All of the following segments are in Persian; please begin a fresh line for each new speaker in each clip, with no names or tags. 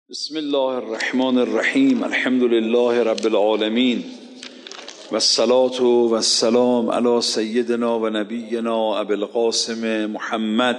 بسم الله الرحمن الرحیم. الحمد لله رب العالمین و الصلاة و السلام علی سیدنا و نبینا ابی القاسم محمد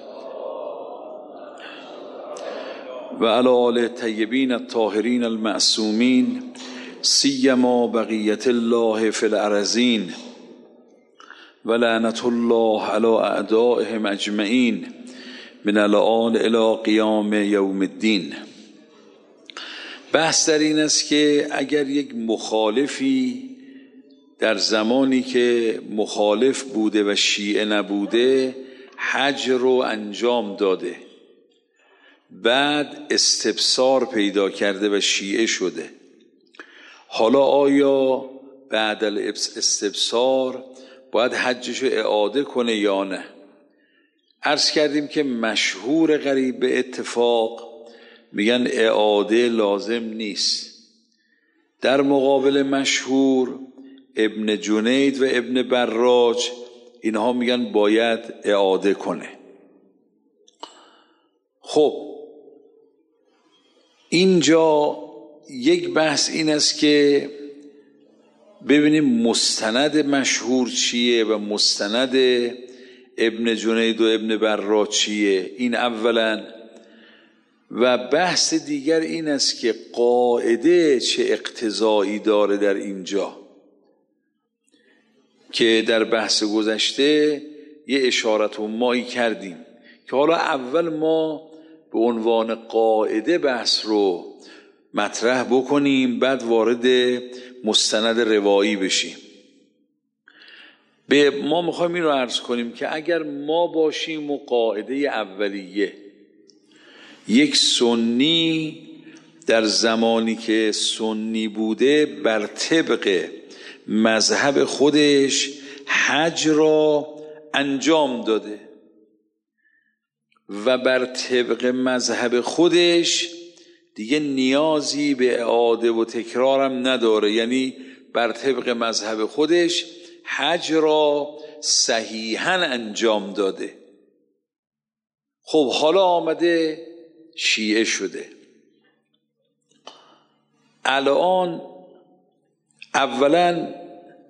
و علی آله الطیبین الطاهرین المعصومین سیما بقیة الله فی الارضین و لعنة الله علی اعدائهم اجمعین من الآن الی قیام یوم الدین. بحث در این است که اگر یک مخالفی در زمانی که مخالف بوده و شیعه نبوده حج رو انجام داده، بعد استبصار پیدا کرده و شیعه شده، حالا آیا بعد استبصار باید حجشو اعاده کنه یا نه؟ عرض کردیم که مشهور قریب به اتفاق میگن اعاده لازم نیست. در مقابل مشهور ابن جنید و ابن براج اینها میگن باید اعاده کنه. خب اینجا یک بحث این است که ببینیم مستند مشهور چیه و مستند ابن جنید و ابن براج چیه، این اولا. و بحث دیگر این است که قاعده چه اقتضایی داره در اینجا، که در بحث گذشته یه اشارت و مایی کردیم که حالا اول ما به عنوان قاعده بحث رو مطرح بکنیم، بعد وارد مستند روایی بشیم. به ما میخوایم این رو عرض کنیم که اگر ما باشیم و قاعده اولیه یک سنی در زمانی که سنی بوده بر طبق مذهب خودش حج را انجام داده و بر طبق مذهب خودش دیگه نیازی به اعاده و تکرارم نداره، یعنی بر طبق مذهب خودش حج را صحیحاً انجام داده. خب حالا آمده شیعه شده. الان اولا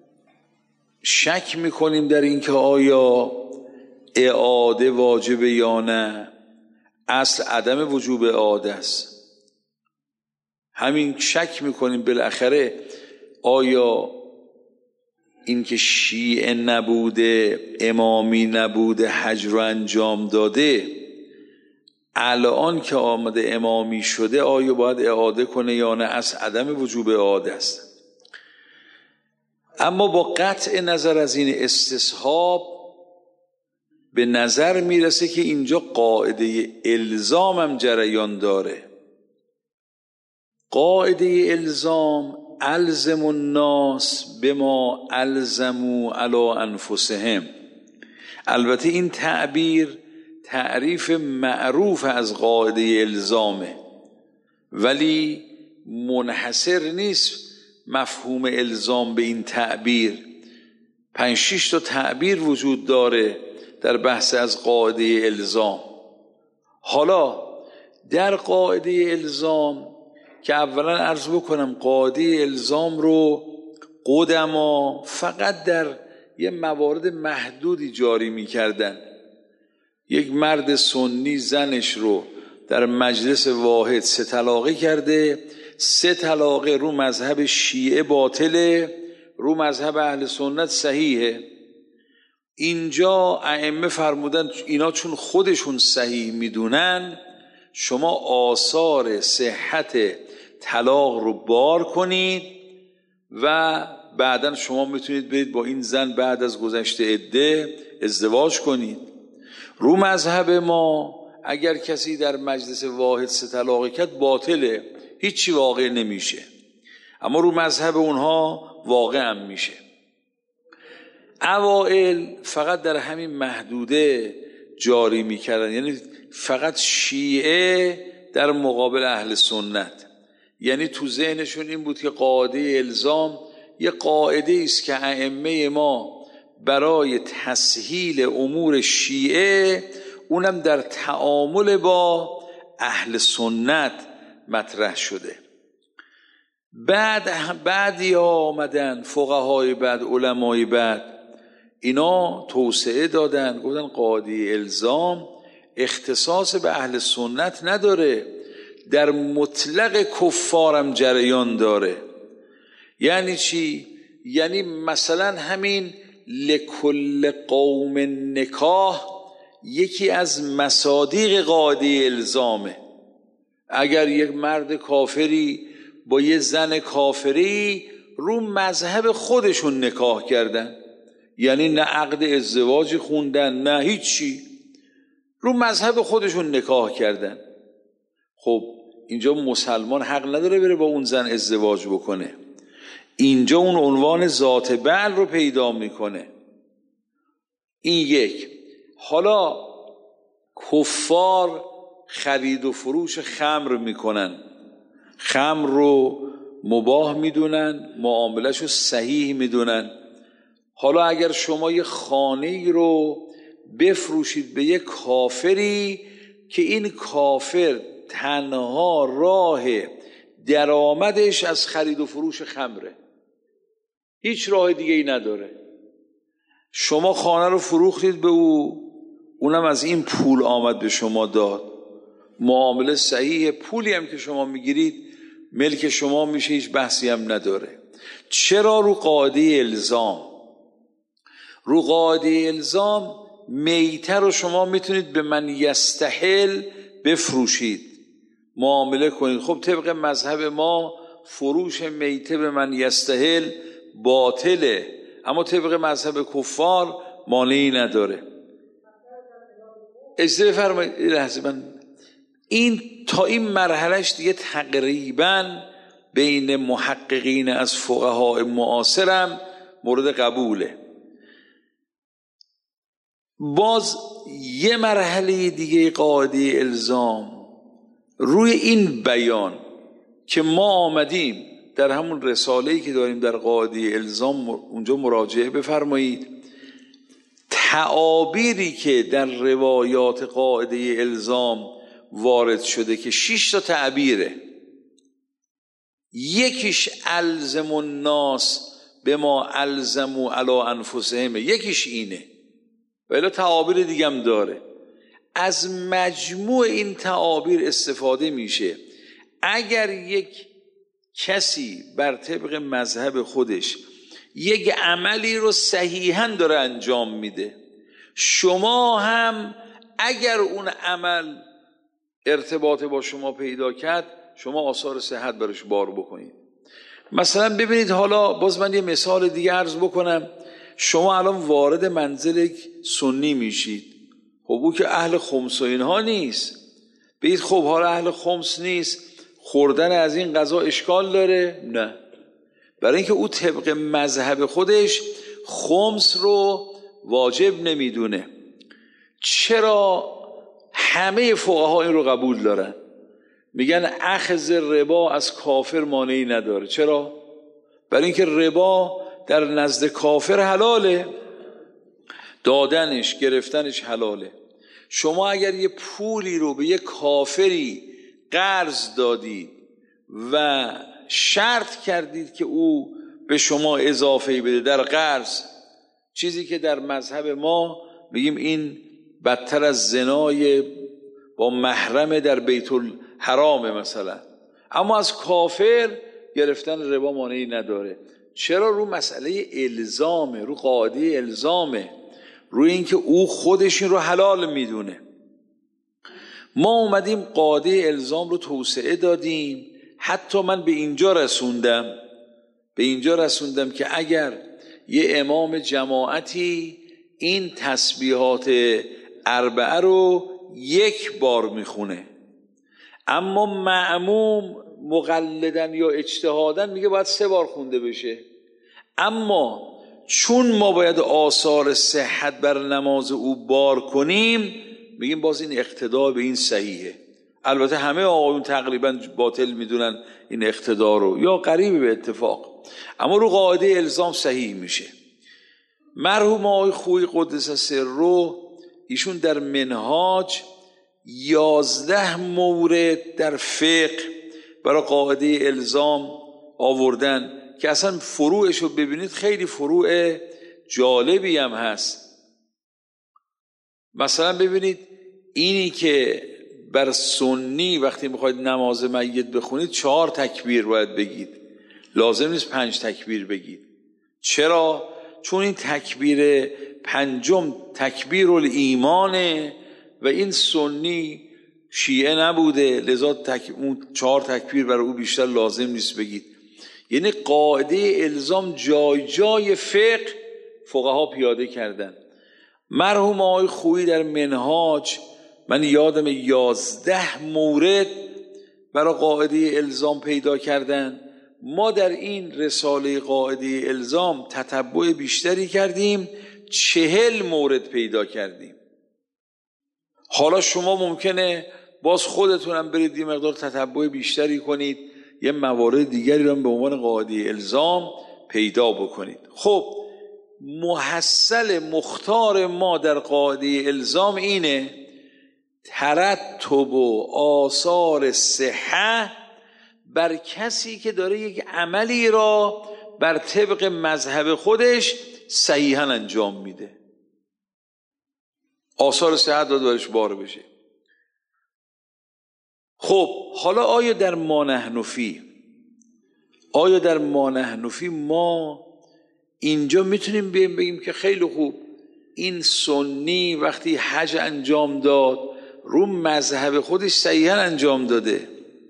شک میکنیم در این که آیا اعاده واجبه یا نه. اصل عدم وجوب اعاده است، همین شک میکنیم. بالاخره آیا این که شیعه نبوده، امامی نبوده، حج رو انجام داده، الان که آمده امامی شده آیا باید اعاده کنه یا نه؟ از عدم وجوب اعاده است. اما با قطع نظر از این استصحاب به نظر میرسه که اینجا قاعده الزام هم جریان داره. قاعده الزام الزم الناس بما الزموا علی انفسهم. البته این تعریف معروف از قاعده الزامه، ولی منحصر نیست مفهوم الزام به این تعبیر. 5-6 تا تعبیر وجود داره در بحث از قاعده الزام. حالا در قاعده الزام که اولا عرض بکنم قاعده الزام رو قدما فقط در یه موارد محدودی جاری می‌کردن. یک مرد سنی زنش رو در مجلس واحد 3 طلاقه کرده، 3 طلاقه رو مذهب شیعه باطله، رو مذهب اهل سنت صحیحه. اینجا ائمه فرمودن اینا چون خودشون صحیح میدونن، شما آثار صحت طلاق رو بار کنید و بعداً شما میتونید برید با این زن بعد از گذشته عده ازدواج کنید. رو مذهب ما اگر کسی در مجلس واحد 3 طلاقه کرد باطله، هیچی واقع نمیشه، اما رو مذهب اونها واقع هم میشه. اوائل فقط در همین محدوده جاری میکردن، یعنی فقط شیعه در مقابل اهل سنت. یعنی تو ذهنشون این بود که قاعده الزام یه قاعده است که ائمه ما برای تسهیل امور شیعه، اونم در تعامل با اهل سنت، مطرح شده. بعدی آمدن فقهای بعد، علمای بعد، اینا توسعه دادن، گفتن قاضی الزام اختصاص به اهل سنت نداره، در مطلق کفارم جریان داره. یعنی چی؟ یعنی مثلا همین لکل قوم نکاح یکی از مصادیق قاضی الزامه. اگر یک مرد کافری با یه زن کافری رو مذهب خودشون نکاح کردن، یعنی نه عقد ازدواج خوندن نه هیچی، رو مذهب خودشون نکاح کردن، خب اینجا مسلمان حق نداره بره با اون زن ازدواج بکنه، اینجا اون عنوان ذات بعل رو پیدا میکنه. این یک. حالا کفار خرید و فروش خمر میکنن، خمر رو مباح میدونن، معاملش رو صحیح میدونن. حالا اگر شما یه خانه‌ای رو بفروشید به یک کافری که این کافر تنها راه درآمدش از خرید و فروش خمره، هیچ راه دیگه ای نداره، شما خانه رو فروختید به او، اونم از این پول آمد به شما داد، معامله صحیح، پولی هم که شما میگیرید ملک شما میشه، هیچ بحثی هم نداره. چرا رو قاعده الزام؟ رو قاعده الزام میته رو شما میتونید به من یستحل بفروشید، معامله کنید. خب طبق مذهب ما فروش میته به من یستحل باطله، اما طبق مذهب کفار مانعی نداره. اجازه بفرمایید لحظه، من این تا این مرحلهش دیگه تقریبا بین محققین از فقهای معاصرم مورد قبوله. باز یه مرحله دیگه قاعده الزام روی این بیان که ما آمدیم در همون رساله‌ای که داریم در قاعده الزام اونجا مراجعه بفرمایید، تعابیری که در روایات قاعده الزام وارد شده که 6 تا تعبیره، یکیش الزم الناس بما الزموا علی انفسهم، یکیش اینه، ولی تعابیر دیگه هم داره. از مجموع این تعابیر استفاده میشه. اگر یک کسی بر طبق مذهب خودش یک عملی رو صحیحاً داره انجام میده، شما هم اگر اون عمل ارتباط با شما پیدا کرد، شما آثار صحت برش بار بکنید. مثلا ببینید، حالا باز من یه مثال دیگه عرض بکنم. شما الان وارد منزل سنی میشید، خب او که اهل خمس و اینها نیست، بگید خب حالا اهل خمس نیست، خوردن از این غذا اشکال داره؟ نه، برای اینکه او طبق مذهب خودش خمس رو واجب نمیدونه. چرا؟ همه فقها این رو قبول دارن، میگن اخذ ربا از کافر مانعی نداره. چرا؟ برای اینکه ربا در نزد کافر حلاله، دادنش گرفتنش حلاله. شما اگر یه پولی رو به یه کافری قرض دادید و شرط کردید که او به شما اضافه بده در قرض، چیزی که در مذهب ما میگیم این بدتر از زنای با محرم در بیت الحرام مثلا، اما از کافر گرفتن ربا مانعی نداره. چرا؟ رو مسئله الزامه، رو قاعده الزامه، روی اینکه او خودش این رو حلال میدونه. ما اومدیم قاعده الزام رو توسعه دادیم، حتی من به اینجا رسوندم که اگر یه امام جماعتی این تسبیحات اربعه رو 1 بار میخونه، اما مأموم مقلدن یا اجتهادن میگه باید 3 بار خونده بشه، اما چون ما باید آثار صحت بر نماز او بار کنیم، میگیم باز این اقتدا به این صحیحه. البته همه آقایون تقریبا باطل میدونن این اقتدا رو، یا قریب به اتفاق، اما رو قاعده الزام صحیح میشه. مرحوم آقای خویی قدس سره، ایشون در منهاج 11 مورد در فقه برای قاعده الزام آوردن که اصلا فروعش رو ببینید خیلی فروع جالبی هم هست. مثلا ببینید اینی که بر سنی وقتی میخواید نماز میت بخونید 4 تکبیر باید بگید، لازم نیست 5 تکبیر بگید. چرا؟ چون این تکبیر پنجم تکبیر الایمانه و این سنی شیعه نبوده، لذا اون 4 تکبیر برای او بیشتر لازم نیست بگید. یعنی قاعده الزام جای جای فقه فقها پیاده کردن. مرحوم آقای خویی در منهاج من یادم 11 مورد برای قاعده الزام پیدا کردن. ما در این رساله قاعده الزام تتبع بیشتری کردیم، 40 مورد پیدا کردیم. حالا شما ممکنه باز خودتونم برید یه مقدار تتبع بیشتری کنید، یه موارد دیگری رو به عنوان قاعده الزام پیدا بکنید. خب محصل مختار ما در قاعده الزام اینه ترتب و آثار صحه بر کسی که داره یک عملی را بر طبق مذهب خودش صحیحاً انجام میده، آثار صحت داد برش بار بشه. خب حالا آیا در ما نحنفی ما اینجا میتونیم بگیم که خیلی خوب این سنی وقتی حج انجام داد رو مذهب خودش صحیحاً انجام داده،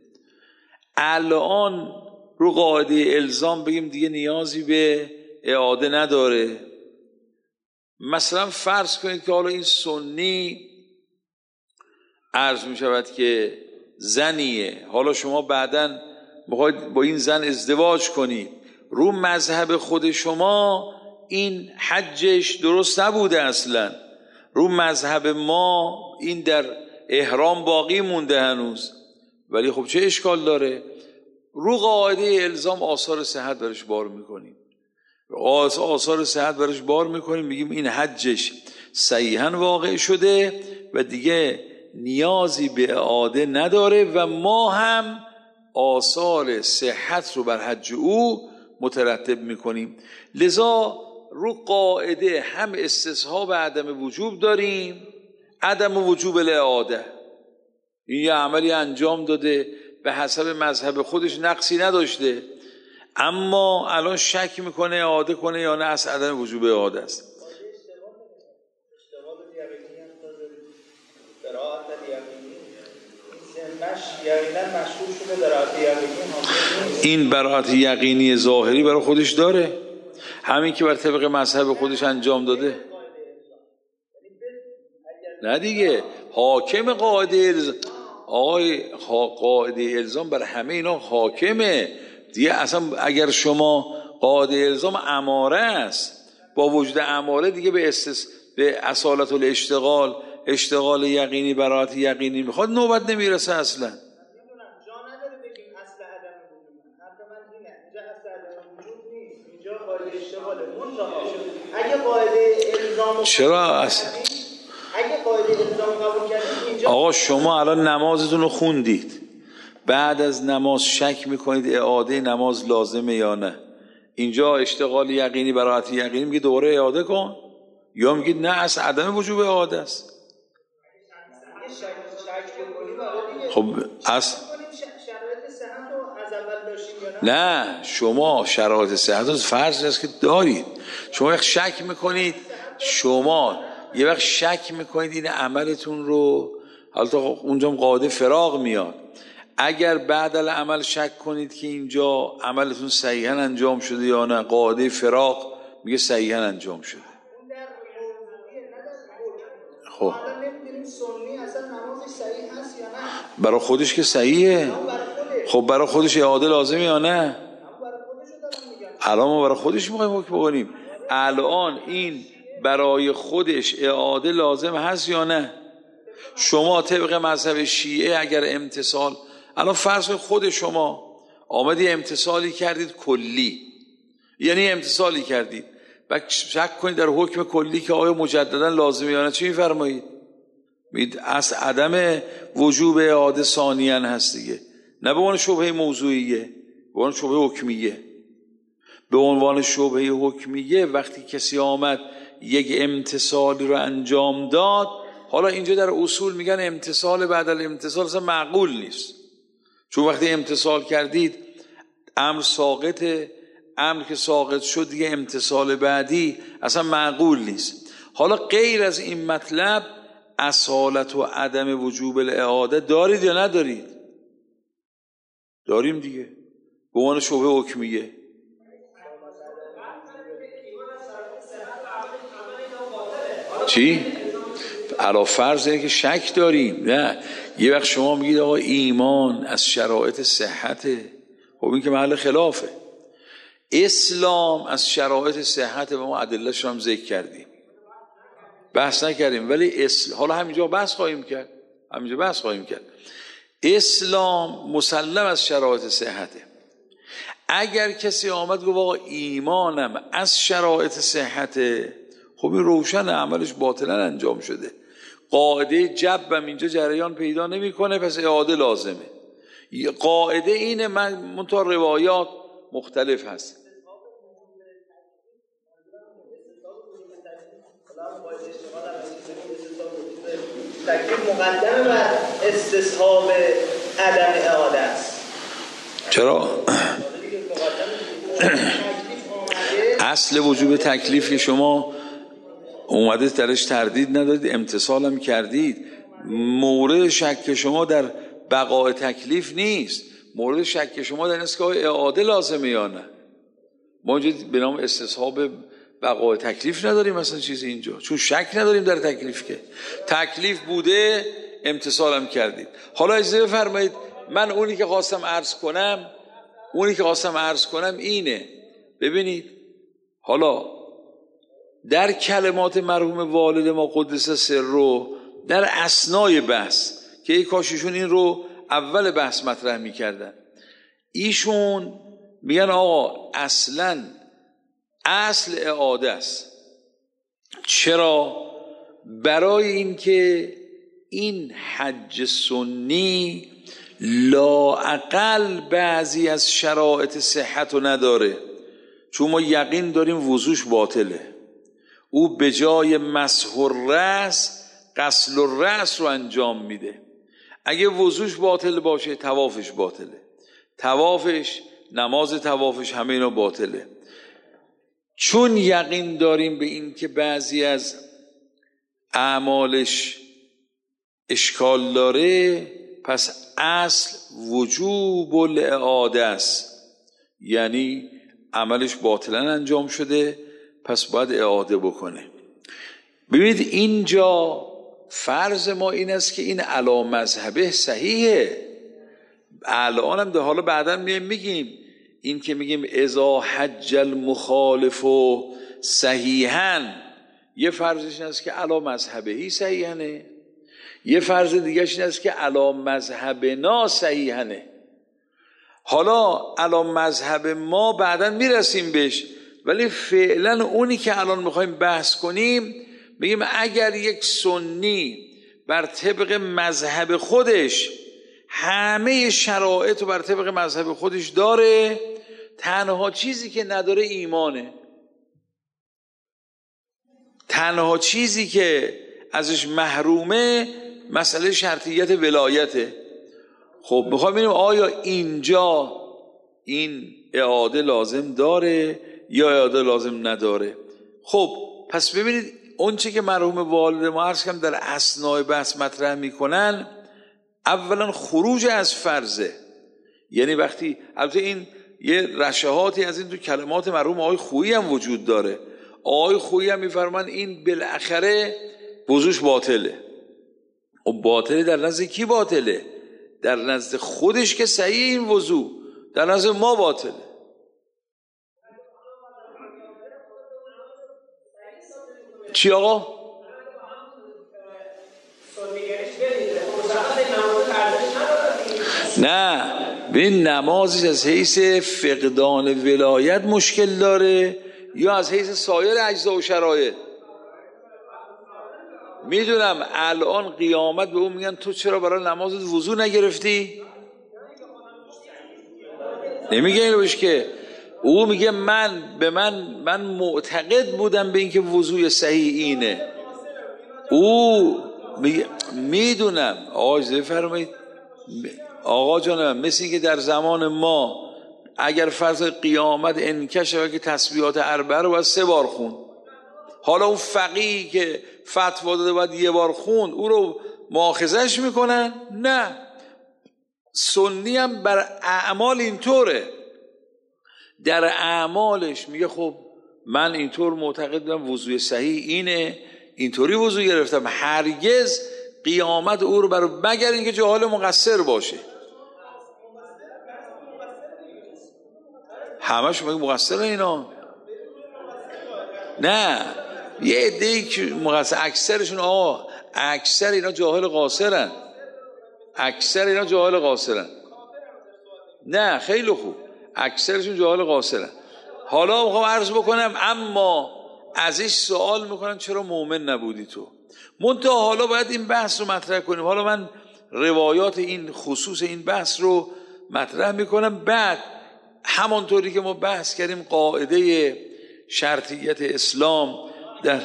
الان رو قاعده الزام بگیم دیگه نیازی به اعاده نداره؟ مثلا فرض کنید که حالا این سنی عرض می شود که زنیه، حالا شما بعداً میخواید با این زن ازدواج کنید، رو مذهب خود شما این حجش درست نبوده، اصلا رو مذهب ما این در احرام باقی مونده هنوز، ولی خب چه اشکال داره؟ رو قاعده الزام آثار صحت برش بار میکنیم، آثار صحت برش بار میکنیم، میگیم این حجش صحیحاً واقع شده و دیگه نیازی به اعاده نداره و ما هم آثار صحت رو بر حج او مترتب میکنیم. لذا رو قاعده هم استصحاب عدم وجوب داریم، عدم وجوب الاعاده، این یه عملی انجام داده به حسب مذهب خودش نقصی نداشته، اما الان شک میکنه اعاده کنه یا نه، از عدم وجوب اعاده است. این براءت یقینی ظاهری برای خودش داره، همین که بر طبق مذهب خودش انجام داده. نه دیگه حاکم قاعده الزام، آقای قاعده الزام بر همه اینا حاکمه دیگه. اصلا اگر شما قاعده الزام اماره است، با وجود اماره دیگه به اصالت الاشتغال، اشتغال یقینی براءت یقینی میخواد، نوبت نمیرسه اصلا. چرا اصلا؟ آقا شما الان نمازتون رو خوندید، بعد از نماز شک میکنید اعاده نماز لازمه یا نه، اینجا اشتغال یقینی براءت یقینی میگه دوباره اعاده کن، یا میگید نه از عدم وجوب اعاده است؟ خب نه، شما شرایط صحت رو فرض است که دارید، شما یک شک میکنید، شما یه وقت شک میکنید این عملتون رو، حالا اونجا قاعده فراغ میاد، اگر بعد از عمل شک کنید که اینجا عملتون صحیحاً انجام شده یا نه، قاعده فراغ میگه صحیحاً انجام شده. خب برای خودش که صحیحه، خب برای خودش اعاده لازمه یا نه؟ الان ما برای خودش میخوایم حکم بکنیم، الان این برای خودش اعاده لازم هست یا نه؟ شما طبق مذهب شیعه اگر امتصال، الان فرض خود شما آمدی امتصالی کردید کلی، یعنی امتصالی کردید و شک کنید در حکم کلی که آیا مجددا لازمه یا نه، چی میفرمایید؟ از عدم وجوب اعاده ثانیاً هست دیگه، نه به عنوان شبهه موضوعیه، به عنوان شبهه حکمیه. به عنوان شبهه حکمیه وقتی کسی آمد یک امتثالی رو انجام داد، حالا اینجا در اصول میگن امتثال بعد الامتثال اصلا معقول نیست، چون وقتی امتثال کردید امر ساقطه، امر که ساقط شد دیگه امتثال بعدی اصلا معقول نیست. حالا غیر از این مطلب اصالت و عدم وجوب الاعاده دارید یا ندارید؟ داریم دیگه، به عنوان شبهه حکمیه. چی؟ علا فرض اینه که شک داریم. نه، یه وقت شما میگید آقا ایمان از شرایط صحته، خب این که محل خلافه. اسلام از شرایط صحته و ما ادله‌اش رو هم ذکر کردیم، بحث نکردیم، ولی حالا همینجا بحث خواهیم کرد. اسلام مسلم از شرایط صحته. اگر کسی آمد گفت آقا ایمانم از شرایط صحته، خب این روشن عملش باطلا انجام شده، قاعده جبم اینجا جریان پیدا نمیکنه، پس اعاده لازمه. قاعده اینه، من تا روایات مختلف هست.
تکلیف مقدم بر استصحاب عدم اعاده است.
چرا؟ اصل وجوب تکلیف که شما اومده درش تردید ندادید، امتثال هم کردید. مورد شک شما در بقای تکلیف نیست، مورد شک شما در اینست که اعاده لازمه یا نه. ما اینجا به نام استصحاب بقای تکلیف نداریم مثلا چیزی اینجا، چون شک نداریم در تکلیف، که تکلیف بوده امتثالم کردید. حالا اجازه بفرمایید من اونی که خواستم عرض کنم اینه. ببینید حالا در کلمات مرحوم والد ما قدس سره در اثنای بحث که ای کاششون این رو اول بحث مطرح میکردن، ایشون میگن آقا اصلا اصل اعاده است. چرا؟ برای اینکه این حج سنی لااقل بعضی از شرایط صحت رو نداره، چون ما یقین داریم وضوش باطله. او به جای مسح الرأس غسل الرأس رو انجام میده. اگه وضوش باطل باشه طوافش باطله، نماز طوافش همه اینا باطله. چون یقین داریم به این که بعضی از اعمالش اشکال داره، پس اصل وجوب الاعاده است، یعنی عملش باطلا انجام شده، پس باید اعاده بکنه. ببینید اینجا فرض ما این است که این علی مذهبه صحیحه. الان هم ده، حالا بعدا میگیم این که میگیم اذا حج المخالف صحیحا، یه فرضش این است که علی مذهبه صحیحنه، یه فرض دیگهش این است که علی مذهبنا صحیحنه. حالا علی مذهب ما بعدا میرسیم بهش، ولی فعلا اونی که الان میخوایم بحث کنیم میگیم اگر یک سنی بر طبق مذهب خودش همه شرایط رو بر طبق مذهب خودش داره، تنها چیزی که نداره ایمانه، تنها چیزی که ازش محرومه مسئله شرطیت ولایته. خب میخوایم ببینیم آیا اینجا این اعاده لازم داره یا اعاده لازم نداره. خب پس ببینید اون چه که مرحوم والد ما عرض کردم در اثنای بحث مطرح میکنن، اولا خروج از فرضه، یعنی وقتی البته این یه رشحاتی از این تو کلمات مرحوم آقای خویی هم وجود داره. آقای خویی هم میفرمان این بالاخره وضوش باطله. و باطله در نزد کی باطله؟ در نزد خودش که صحیح این وضو، در نزد ما باطله. چی آقا؟ نه ببین نمازش از حیث فقدان ولایت مشکل داره یا از حیث سایر اجزا و شرایط؟ میدونم الان قیامت به اون میگن تو چرا برای نمازت وضو نگرفتی؟ نمیگه اینو بهش که او میگه من معتقد بودم به اینکه وضوء صحیح اینه. او میگه میدونم. آقا اجازه فرمایید آقا جانم، مثل اینکه در زمان ما اگر فرض قیامت انکشه که تسبیحات اربعه رو باید 3 بار خون، حالا اون فقیهی که فتوا داده باید 1 بار خون او رو مؤاخذش میکنن؟ نه، سنی هم بر اعمال اینطوره، در اعمالش میگه خب من اینطور معتقد بودم وضوء صحیح اینه، اینطوری وضوء گرفتم. هرگز قیامت او رو مگر اینکه جاهل مقصر باشه. همش مگه مقصر اینا؟ نه، یه عده‌ای که مقصر، اکثرشون اکثر اینا جاهل قاصرن. اکثر اینا جاهل قاصرن. نه خیلی خوب، اکثرشون جاهل قاصرن. حالا میخوام عرض بکنم اما ازش سوال میکنن چرا مؤمن نبودی تو؟ منتها حالا باید این بحث رو مطرح کنیم. حالا من روایات این خصوص این بحث رو مطرح میکنم، بعد همانطوری که ما بحث کردیم قاعده شرطیت اسلام در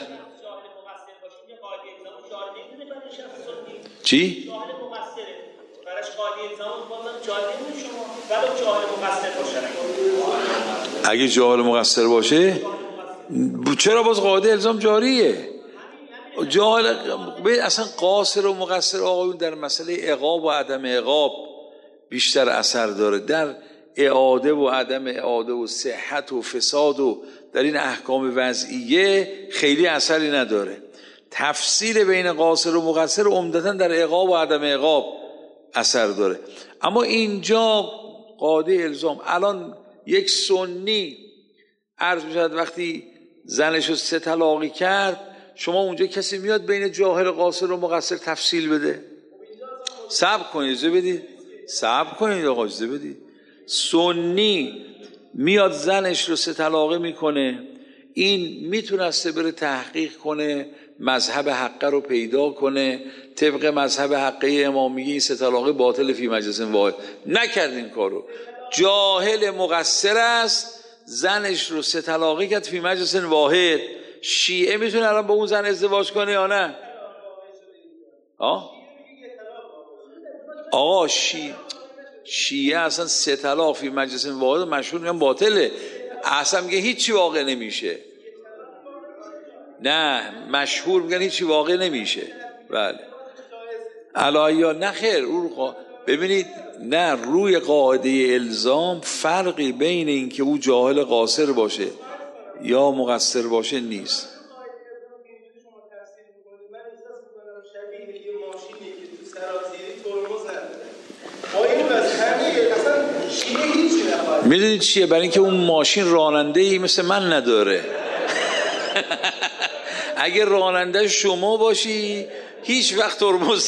چی؟ اگه جاهل مقصر باشه چرا باز قاعده الزام جاریه؟ جاهل اصلا قاصر و مقصر آقایون در مسئله عقاب و عدم عقاب بیشتر اثر داره، در اعاده و عدم اعاده و صحت و فساد و در این احکام وضعیه خیلی اثری نداره. تفصیل بین قاصر و مقصر عمدتاً در عقاب و عدم عقاب اثر داره. اما اینجا قاعده الزام، الان یک سنی عرض می‌شود وقتی زنش رو 3 طلاقی کرد، شما اونجا کسی میاد بین جاهل قاصر و مقصر تفصیل بده؟ صبر کنید اجازه بدید، صبر کنید آقا اجازه بدید. سنی میاد زنش رو 3 طلاقه میکنه، این میتونسته بره تحقیق کنه، مذهب حقه رو پیدا کنه، طبق مذهب حقه امامیه این 3 طلاقه باطل فی مجلس واحد. نکرد این کارو، جاهل مقصر است، زنش رو 3 طلاقه کرد فی مجلس واحد. شیعه میتونه الان با اون زن ازدواج کنه یا نه؟ آقا شیعه اصلا 3 طلاق فی مجلس واحد مشهور میگن باطله، اصلا میگه هیچی واقع نمیشه. نه مشهور میگن هیچی واقع نمیشه. بله علایه نه خیر. ببینید نه، روی قاعده الزام فرقی بین این که او جاهل قاصر باشه یا مقصر باشه نیست. میدونید چیه؟ برای اینکه اون ماشین راننده‌ای مثل من نداره. اگه راننده شما باشی هیچ وقت ترمز.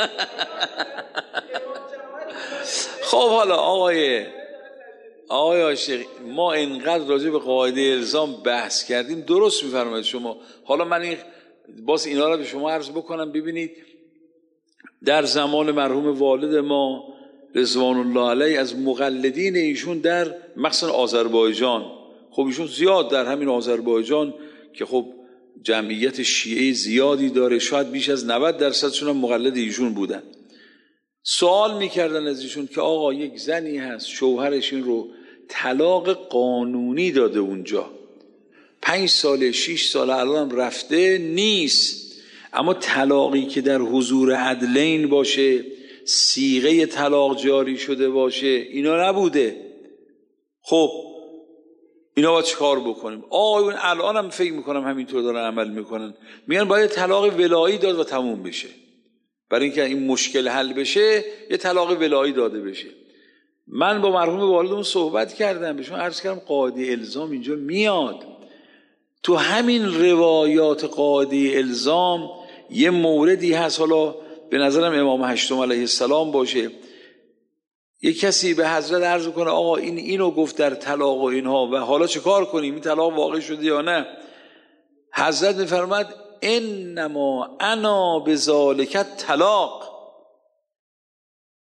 خب حالا آقای عاشقی، ما اینقدر راجع به قاعده الزام بحث کردیم، درست میفرمایید شما. حالا من باز اینا رو به شما عرض بکنم. ببینید در زمان مرحوم والد ما رضوان الله علیه از مقلدین ایشون در مثلا آذربایجان، خب ایشون زیاد در همین آذربایجان که خب جمعیت شیعه زیادی داره، شاید بیش از 90% هم مقلد ایشون بودن، سوال میکردن از ایشون که آقا یک زنی هست شوهرش این رو طلاق قانونی داده اونجا 5 ساله 6 ساله الان رفته نیست، اما طلاقی که در حضور عدلین باشه، صیغه طلاق جاری شده باشه، اینا نبوده. خب اینا باید چیکار بکنیم؟ آقایون الان هم فکر میکنم همینطور دارن عمل میکنن، میگن باید طلاق ولایی داد و تموم بشه. برای اینکه این مشکل حل بشه یه طلاق ولایی داده بشه. من با مرحوم والدمون صحبت کردم، بهشون عرض کردم قاعده الزام اینجا میاد. تو همین روایات قاعده الزام یه موردی هست، حالا به نظرم امام هشتم علیه السلام باشه، یه کسی به حضرت عرض کنه آقا اینو گفت در طلاق و اینها و حالا چه کار کنیم، این طلاق واقع شده یا نه؟ حضرت میفرماد انما انا بذالک طلاق،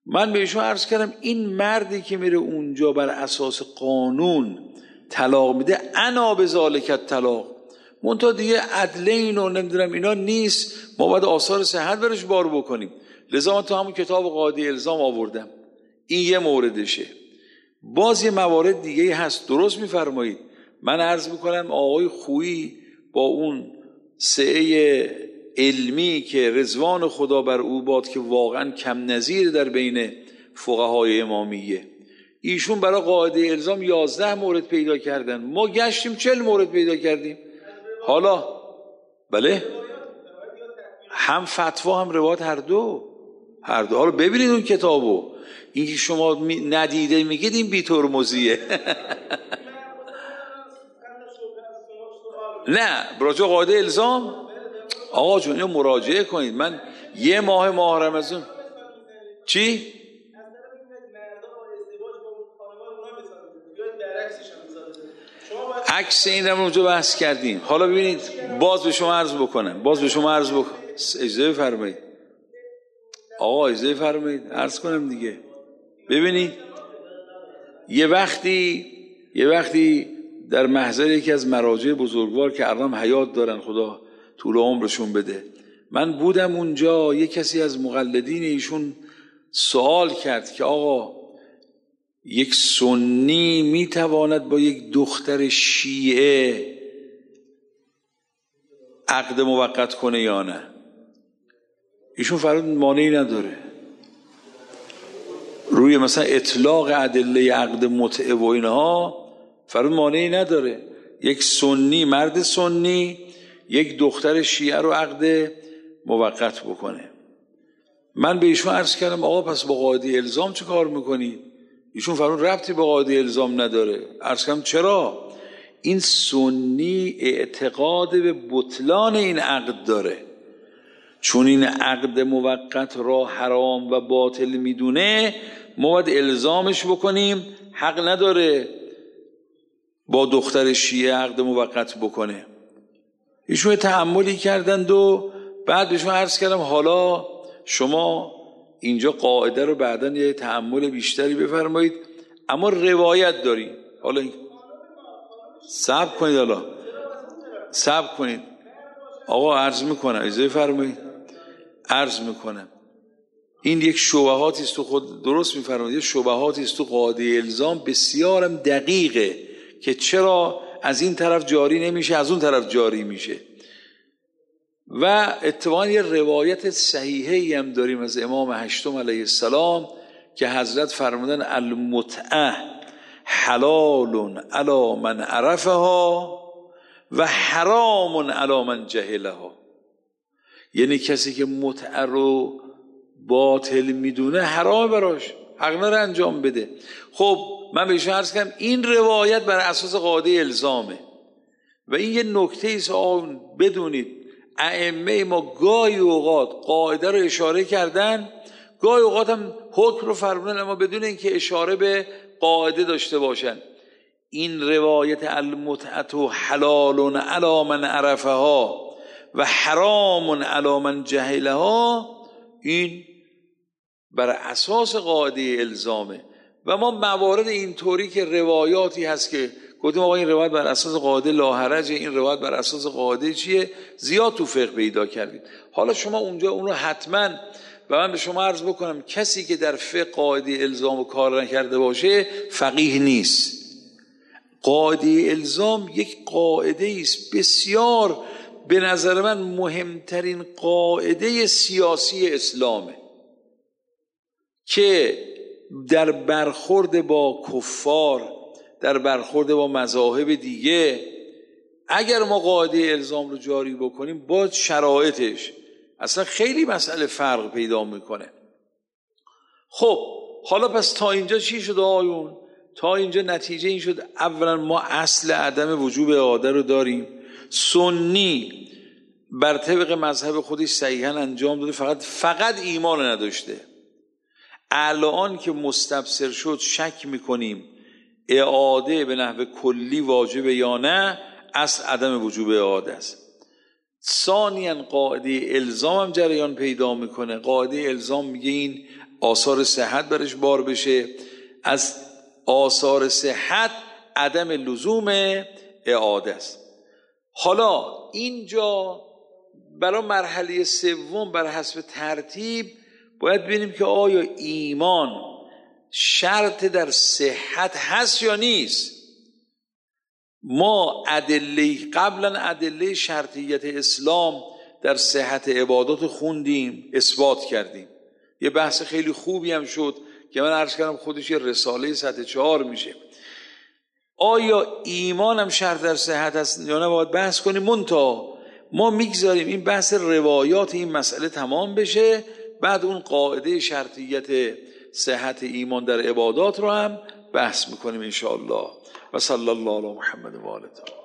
من به ایشون عرض کردم این مردی که میره اونجا بر اساس قانون طلاق میده، انا به ذالک طلاق، منتها دیگه عدلین و نمیدونم اینا نیست، ما باید آثار صحت برش بار بکنیم. لذا من تو همون کتاب قاعده الزام آوردم. این یه موردشه. باز یه موارد دیگه هست. درست میفرمایید. من عرض میکنم آقای خویی با اون سعه علمی که رضوان خدا بر او باد که واقعا کم نظیر در بین فقهای امامیه، ایشون برای قاعده الزام 11 مورد پیدا کردن، ما گشتیم 40 مورد پیدا کردیم. حالا بله هم فتوا هم روایت هر دو. حالا ببینید اون کتابو، این که شما ندیده میگید این بی‌ترمزیه. نه براجع قاعده الزام آقا جون اینو مراجعه کنید. من یه ماه رمضان چی؟ عکس این رو اونجا بحث کردیم. حالا ببینید باز به شما عرض بکنم اجازه فرمایید آقا، اجازه فرمایید عرض کنم دیگه. ببینید یه وقتی در محضر یکی از مراجع بزرگوار که الان حیات دارن، خدا طول عمرشون بده، من بودم اونجا، یه کسی از مقلدین ایشون سوال کرد که آقا یک سنی میتواند با یک دختر شیعه عقد موقت کنه یا نه؟ ایشون فرمود مانعی نداره. روی مثلا اطلاق ادله عقد متعه و اینها فرمود مانعی نداره. یک سنی، مرد سنی یک دختر شیعه رو عقد موقت بکنه. من به ایشون عرض کردم آقا پس با قاعده الزام چه کار میکنی؟ ایشون فرمود ربطی با قاعده الزام نداره. عرض کردم چرا؟ این سنی اعتقاد به بطلان این عقد داره، چون این عقد موقت را حرام و باطل میدونه، ما باید الزامش بکنیم حق نداره با دختر شیعه عقد موقت بکنه. ایشون تأملی کردند و بعد بهشون عرض کردم حالا شما اینجا قاعده رو بعداً یه تأمل بیشتری بفرمایید، اما روایت داریم. حالا صبر کنید، حالا صبر کنید آقا، عرض میکنم اجازه فرمایید، عرض میکنم این یک شبهاتی است تو خود درست میفرمایید، یک شبهاتی است تو قاعده الزام بسیارم دقیقه که چرا از این طرف جاری نمیشه از اون طرف جاری میشه. و اتفاقا یه روایت صحیحی هم داریم از امام هشتم علیه السلام که حضرت فرمودن المتعه حلال علی من عرفها و حرام علی من جهلها. یعنی کسی که متعه رو باطل میدونه حرام براش، حق نداره انجام بده. خب من بهش عرض کردم این روایت بر اساس قاعده الزامه و این یه نکته ایست بدونید. ائمه ما گاهی اوقات قاعده رو اشاره کردن، گاهی اوقات هم حکم رو فرمودن اما بدون اینکه اشاره به قاعده داشته باشن. این روایت المتعه حلال علی من عرفها و حرام علی من جهلها، این بر اساس قاعده الزامه. و ما موارد اینطوری که روایاتی هست که گفتیم آقا این روایت بر اساس قاعده لاحرج، این روایت بر اساس قاعده چیه، زیاد تو فقه پیدا کردید. حالا شما اونجا اون رو حتما، و من به شما عرض بکنم کسی که در فقه قاعده الزام و کار نکرده باشه فقیه نیست. قاعده الزام یک قاعده است بسیار به نظر من مهمترین قاعده سیاسی اسلامه که در برخورد با کفار، در برخورد با مذاهب دیگه، اگر ما قاعده الزام رو جاری بکنیم با شرایطش اصلا خیلی مسئله فرق پیدا میکنه. خب حالا پس تا اینجا چی شد آیون؟ تا اینجا نتیجه این شد اولا ما اصل عدم وجوب اعاده رو داریم. سنی بر طبق مذهب خودش صحیحاً انجام داده، فقط ایمان نداشته. الان که مستبصر شد شک میکنیم اعاده به نحو کلی واجبه یا نه، اصل عدم وجوب اعاده است. ثانیاً قاعده الزام هم جریان پیدا میکنه. قاعده الزام میگه این آثار صحت برش بار بشه. از آثار صحت عدم لزوم اعاده است. حالا اینجا برای مرحله سوم بر حسب ترتیب باید ببینیم که آیا ایمان شرط در صحت هست یا نیست. ما قبلا ادله شرطیت اسلام در صحت عبادات خوندیم، اثبات کردیم. یه بحث خیلی خوبی هم شد که من عرض کردم خودش یه رساله سطح 4 میشه. آیا ایمان هم شرط در صحت هست یا نه باید بحث کنیم. منتها ما میگذاریم این بحث روایات این مسئله تمام بشه، بعد اون قاعده شرطیت صحت ایمان در عبادات رو هم بحث میکنیم انشاءالله. و صلی الله علی محمد و آله.